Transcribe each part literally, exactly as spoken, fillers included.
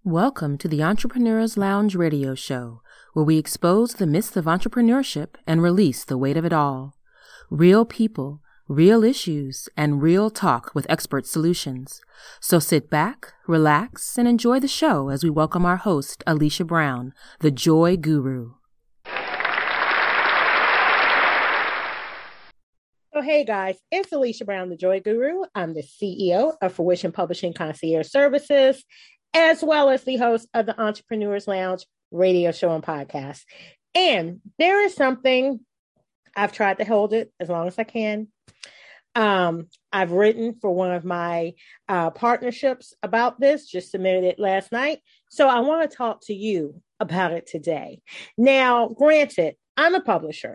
Welcome to the Entrepreneur's Lounge radio show, where we expose the myths of entrepreneurship and release the weight of it all. Real people, real issues, and real talk with expert solutions. So sit back, relax, and enjoy the show as we welcome our host, Alicia Brown, the Joy Guru. Oh, hey guys, it's Alicia Brown, the Joy Guru. I'm the C E O of Fruition Publishing Concierge Services, as well as the host of the Entrepreneur's Lounge radio show and podcast. And there is something, I've tried to hold it as long as I can. Um, I've written for one of my uh, partnerships about this, just submitted it last night. So I want to talk to you about it today. Now, granted, I'm a publisher.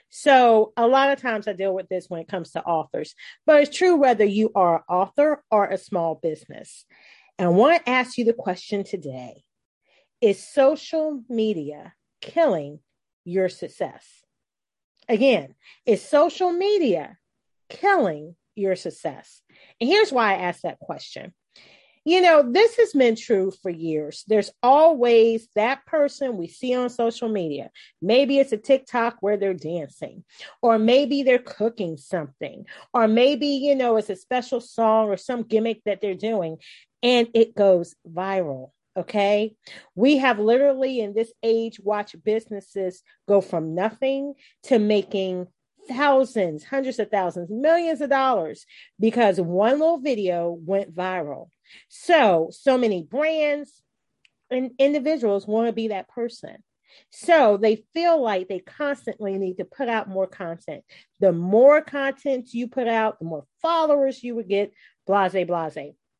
So a lot of times I deal with this when it comes to authors, but it's true whether you are an author or a small business. And I want to ask you the question today. Is social media killing your success? Again, is social media killing your success? And here's why I asked that question. You know, this has been true for years. There's always that person we see on social media. Maybe it's a TikTok where they're dancing, or maybe they're cooking something, or maybe, you know, it's a special song or some gimmick that they're doing, and it goes viral. Okay. We have literally in this age watched businesses go from nothing to making thousands, hundreds of thousands, millions of dollars because one little video went viral. So, so many brands and individuals want to be that person. So they feel like they constantly need to put out more content. The more content you put out, the more followers you would get, blase, blase.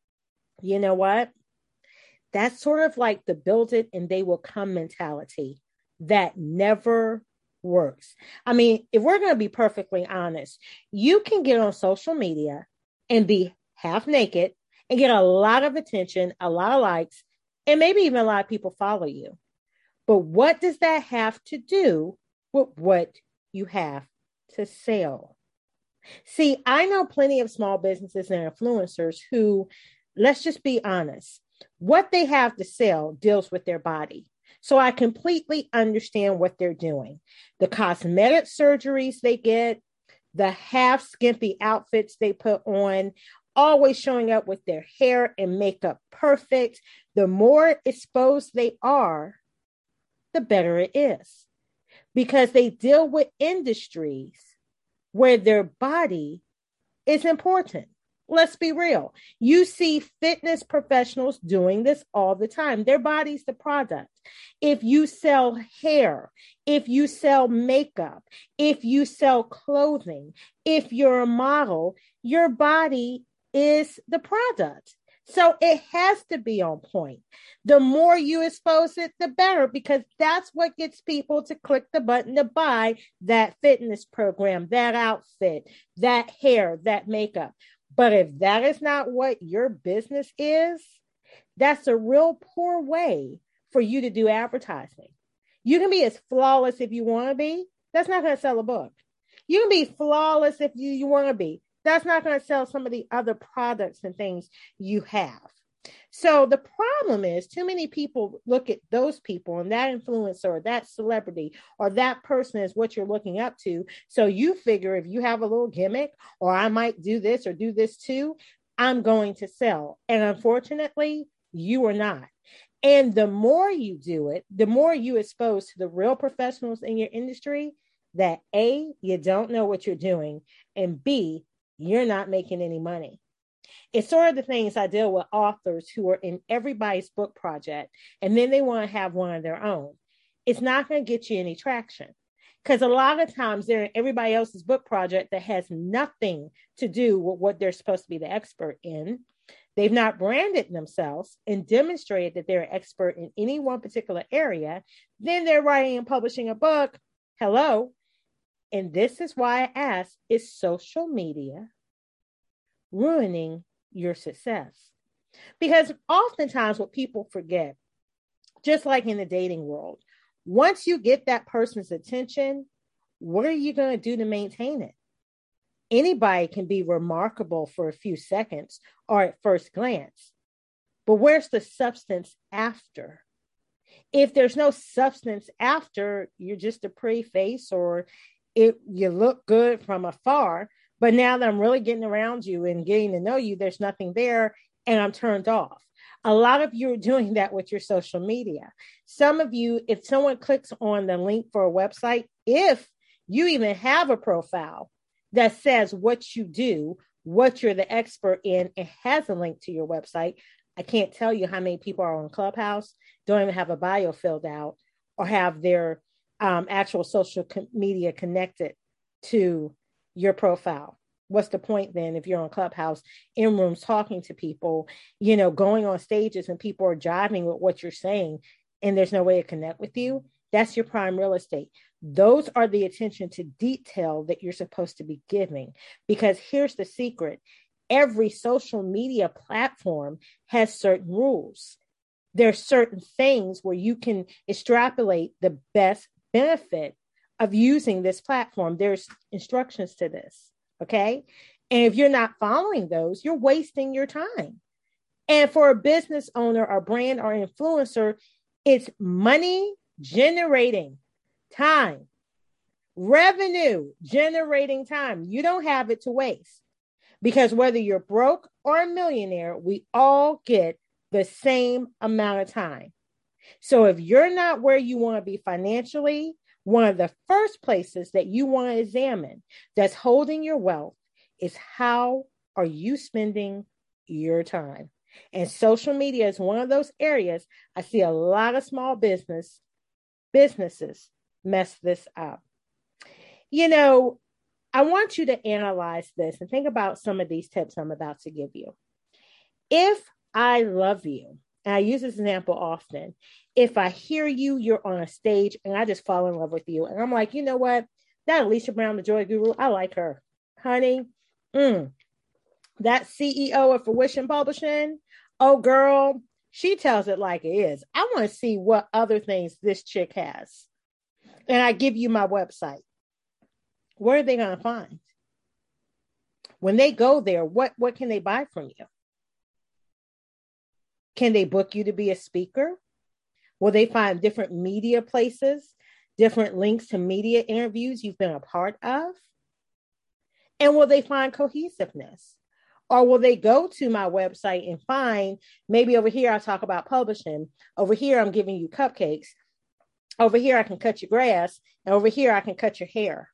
You know what? That's sort of like the build it and they will come mentality that never works. I mean, if we're going to be perfectly honest, you can get on social media and be half naked and get a lot of attention, a lot of likes, and maybe even a lot of people follow you. But what does that have to do with what you have to sell? See, I know plenty of small businesses and influencers who, let's just be honest, what they have to sell deals with their body. So I completely understand what they're doing. The cosmetic surgeries they get, the half skimpy outfits they put on, always showing up with their hair and makeup perfect. The more exposed they are, the better it is. Because they deal with industries where their body is important. Let's be real. You see fitness professionals doing this all the time. Their body's the product. If you sell hair, if you sell makeup, if you sell clothing, if you're a model, your body is the product. So it has to be on point. The more you expose it, the better, because that's what gets people to click the button to buy that fitness program, that outfit, that hair, that makeup. But if that is not what your business is, that's a real poor way for you to do advertising. You can be as flawless if you want to be. That's not going to sell a book. You can be flawless if you, you want to be. That's not going to sell some of the other products and things you have. So the problem is too many people look at those people and that influencer or that celebrity or that person is what you're looking up to. So you figure if you have a little gimmick or I might do this or do this too, I'm going to sell. And unfortunately, you are not. And the more you do it, the more you expose to the real professionals in your industry that A, you don't know what you're doing, and B, you're not making any money. It's sort of the things I deal with authors who are in everybody's book project, and then they want to have one of their own. It's not going to get you any traction because a lot of times they're in everybody else's book project that has nothing to do with what they're supposed to be the expert in. They've not branded themselves and demonstrated that they're an expert in any one particular area. Then they're writing and publishing a book. Hello. And this is why I ask, is social media ruining your success? Because oftentimes what people forget, just like in the dating world, once you get that person's attention, what are you going to do to maintain it? Anybody can be remarkable for a few seconds or at first glance, but where's the substance after? If there's no substance after, you're just a pretty face, or it you look good from afar. But now that I'm really getting around you and getting to know you, there's nothing there and I'm turned off. A lot of you are doing that with your social media. Some of you, if someone clicks on the link for a website, if you even have a profile that says what you do, what you're the expert in, and has a link to your website, I can't tell you how many people are on Clubhouse, don't even have a bio filled out or have their um, actual social co- media connected to your profile. What's the point then if you're on Clubhouse, in rooms, talking to people, you know, going on stages and people are jiving with what you're saying and there's no way to connect with you? That's your prime real estate. Those are the attention to detail that you're supposed to be giving. Because here's the secret. Every social media platform has certain rules. There's certain things where you can extrapolate the best benefit of using this platform. There's instructions to this, okay? And if you're not following those, you're wasting your time. And for a business owner or brand or influencer, it's money generating time, revenue generating time. You don't have it to waste. Because whether you're broke or a millionaire, we all get the same amount of time. So if you're not where you want to be financially, one of the first places that you want to examine that's holding your wealth is how are you spending your time? And social media is one of those areas I see a lot of small business businesses mess this up. You know, I want you to analyze this and think about some of these tips I'm about to give you. If I love you, and I use this example often, if I hear you, you're on a stage and I just fall in love with you. And I'm like, you know what? That Alicia Brown, the Joy Guru, I like her. Honey, mm, that C E O of Fruition Publishing, oh girl, she tells it like it is. I want to see what other things this chick has. And I give you my website. What are they going to find? When they go there, what, what can they buy from you? Can they book you to be a speaker? Will they find different media places, different links to media interviews you've been a part of? And will they find cohesiveness? Or will they go to my website and find, maybe over here I talk about publishing, over here I'm giving you cupcakes, over here I can cut your grass, and over here I can cut your hair.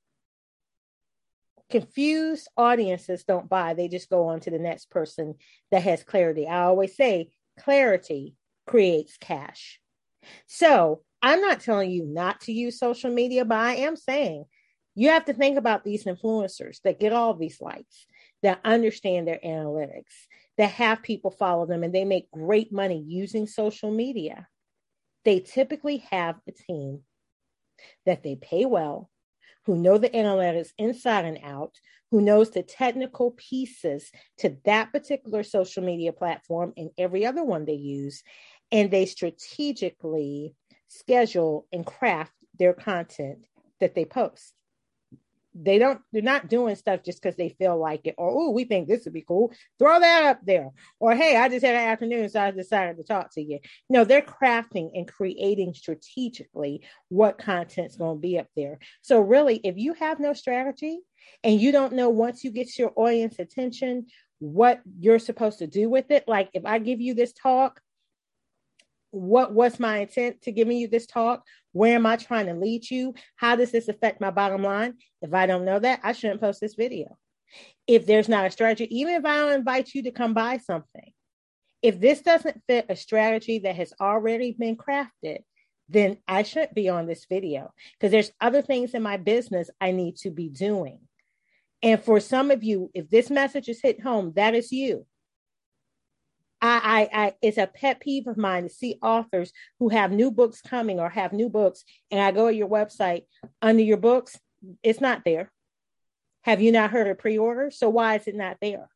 Confused audiences don't buy. They just go on to the next person that has clarity. I always say clarity creates cash. So I'm not telling you not to use social media, but I am saying you have to think about these influencers that get all these likes, that understand their analytics, that have people follow them, and they make great money using social media. They typically have a team that they pay well, who know the analytics inside and out, who knows the technical pieces to that particular social media platform and every other one they use, and they strategically schedule and craft their content that they post. They don't, they're not doing stuff just because they feel like it, or, oh, we think this would be cool. Throw that up there. Or, hey, I just had an afternoon, so I decided to talk to you. No, they're crafting and creating strategically what content's going to be up there. So really, if you have no strategy and you don't know once you get your audience attention, what you're supposed to do with it, like if I give you this talk, what what's my intent to giving you this talk? Where am I trying to lead you? How does this affect my bottom line? If I don't know that, I shouldn't post this video. If there's not a strategy, even if I don't invite you to come buy something, if this doesn't fit a strategy that has already been crafted, then I shouldn't be on this video because there's other things in my business I need to be doing. And for some of you, if this message is hit home, that is you. I, I, I, it's a pet peeve of mine to see authors who have new books coming or have new books, and I go to your website, under your books, it's not there. Have you not heard of pre-order? So why is it not there?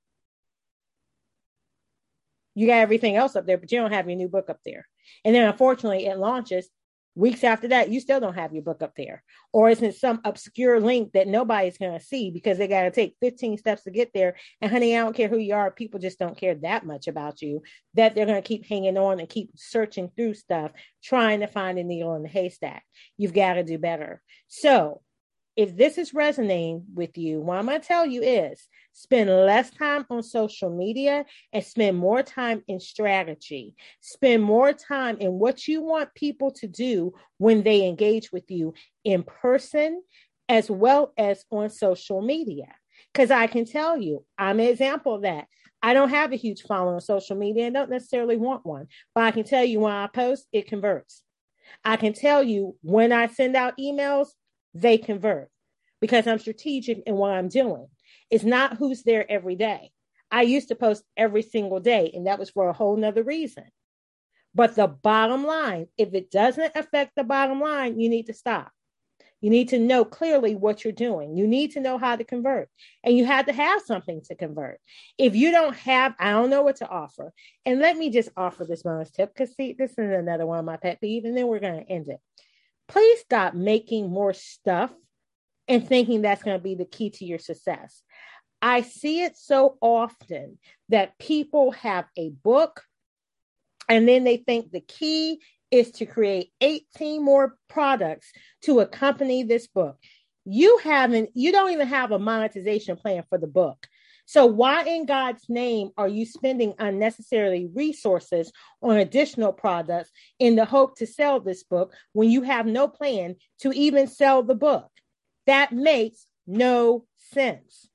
You got everything else up there, but you don't have your new book up there. And then unfortunately it launches Weeks after that, you still don't have your book up there. Or it's in some obscure link that nobody's going to see because they got to take fifteen steps to get there. And honey, I don't care who you are. People just don't care that much about you that they're going to keep hanging on and keep searching through stuff, trying to find a needle in the haystack. You've got to do better. So if this is resonating with you, what I'm going to tell you is spend less time on social media and spend more time in strategy. Spend more time in what you want people to do when they engage with you in person as well as on social media. Because I can tell you, I'm an example of that. I don't have a huge following on social media and don't necessarily want one, but I can tell you when I post, it converts. I can tell you when I send out emails, they convert because I'm strategic in what I'm doing. It's not who's there every day. I used to post every single day, and that was for a whole nother reason. But the bottom line, if it doesn't affect the bottom line, you need to stop. You need to know clearly what you're doing. You need to know how to convert, and you have to have something to convert. If you don't have, I don't know what to offer. And let me just offer this bonus tip because see, this is another one of my pet peeves, and then we're going to end it. Please stop making more stuff and thinking that's going to be the key to your success. I see it so often that people have a book and then they think the key is to create eighteen more products to accompany this book. You haven't, you don't even have a monetization plan for the book. So why in God's name are you spending unnecessarily resources on additional products in the hope to sell this book when you have no plan to even sell the book? That makes no sense.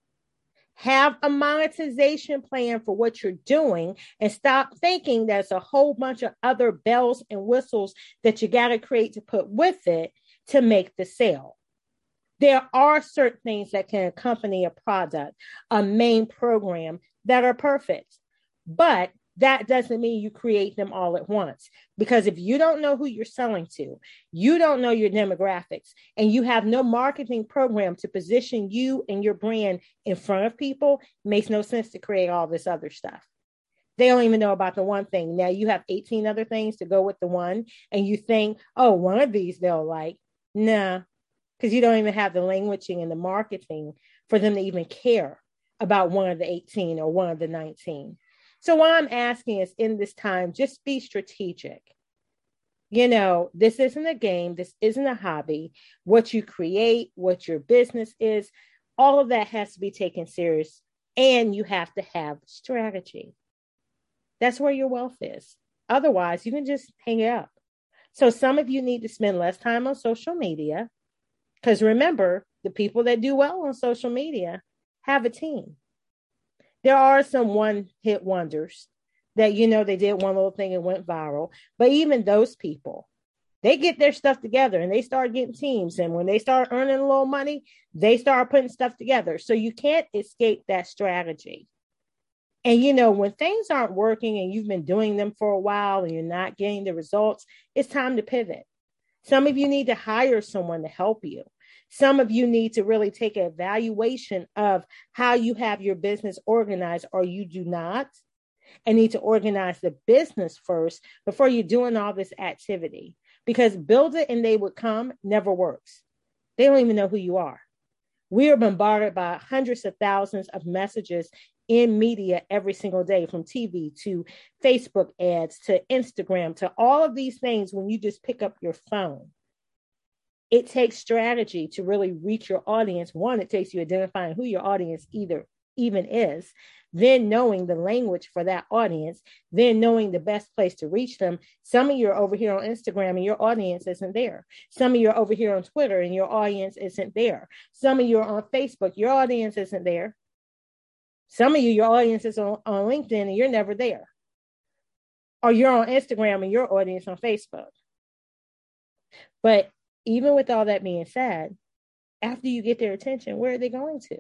Have a monetization plan for what you're doing and stop thinking there's a whole bunch of other bells and whistles that you got to create to put with it to make the sale. There are certain things that can accompany a product, a main program that are perfect, but that doesn't mean you create them all at once. Because if you don't know who you're selling to, you don't know your demographics, and you have no marketing program to position you and your brand in front of people, it makes no sense to create all this other stuff. They don't even know about the one thing. Now you have eighteen other things to go with the one, and you think, oh, one of these they'll like. Nah, because you don't even have the languaging and the marketing for them to even care about one of the eighteen or one of the nineteen. So what I'm asking is in this time, just be strategic. You know, this isn't a game. This isn't a hobby. What you create, what your business is, all of that has to be taken serious. And you have to have strategy. That's where your wealth is. Otherwise, you can just hang it up. So some of you need to spend less time on social media. Because remember, the people that do well on social media have a team. There are some one-hit wonders that, you know, they did one little thing and went viral. But even those people, they get their stuff together and they start getting teams. And when they start earning a little money, they start putting stuff together. So you can't escape that strategy. And, you know, when things aren't working and you've been doing them for a while and you're not getting the results, it's time to pivot. Some of you need to hire someone to help you. Some of you need to really take an evaluation of how you have your business organized, or you do not, and need to organize the business first before you're doing all this activity. Because build it and they would come never works. They don't even know who you are. We are bombarded by hundreds of thousands of messages in media every single day, from T V to Facebook ads to Instagram to all of these things. When you just pick up your phone, it takes strategy to really reach your audience. One, it takes you identifying who your audience either even is, then knowing the language for that audience, then knowing the best place to reach them. Some of you are over here on Instagram and your audience isn't there. Some of you are over here on Twitter and your audience isn't there. Some of you are on Facebook, your audience isn't there. Some of you, your audience is on, on LinkedIn and you're never there. Or you're on Instagram and your audience on Facebook. But even with all that being said, after you get their attention, where are they going to?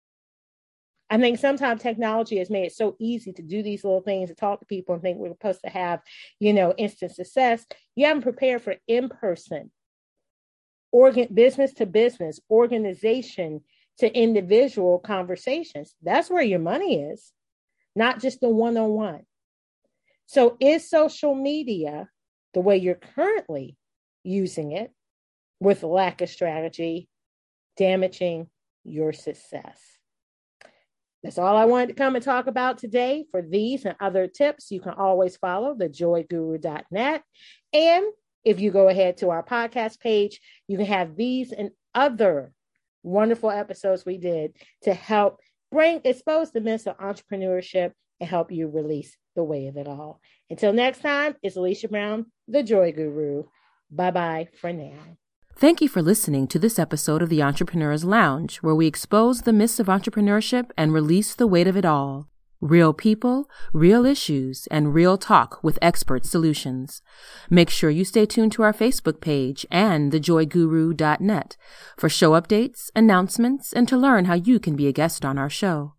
I think sometimes technology has made it so easy to do these little things, to talk to people and think we're supposed to have, you know, instant success. You haven't prepared for in-person, organ, business to business, organization to individual conversations. That's where your money is, not just the one-on-one. So is social media, the way you're currently using it with lack of strategy, damaging your success. That's all I wanted to come and talk about today. For these and other tips, you can always follow the joy guru dot net. And if you go ahead to our podcast page, you can have these and other wonderful episodes we did to help bring, expose the myths of entrepreneurship and help you release the weight of it all. Until next time, it's Alicia Brown, the Joy Guru. Bye-bye for now. Thank you for listening to this episode of the Entrepreneur's Lounge, where we expose the myths of entrepreneurship and release the weight of it all. Real people, real issues, and real talk with expert solutions. Make sure you stay tuned to our Facebook page and the joy guru dot net for show updates, announcements, and to learn how you can be a guest on our show.